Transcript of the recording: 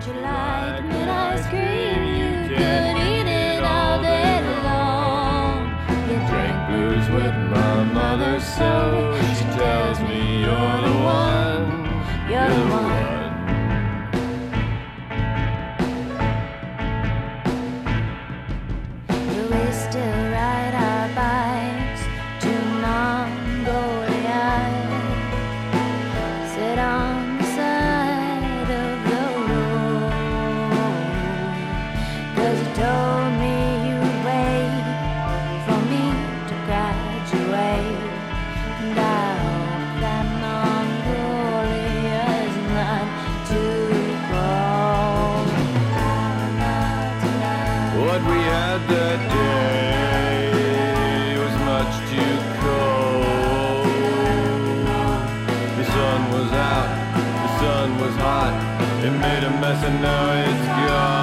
you like mint ice cream? You could eat it all day long. You drank booze with my mother, so she tells me you're the one. You're the one. Do we still ride our bikes to Mongolia? Sit on the side of the road, 'cause you told me you'd wait for me to graduate. And I hope that Mongolia is not too cold. What we had that day was much too cold. The sun was out, the sun was hot. It made a mess and now it's gone.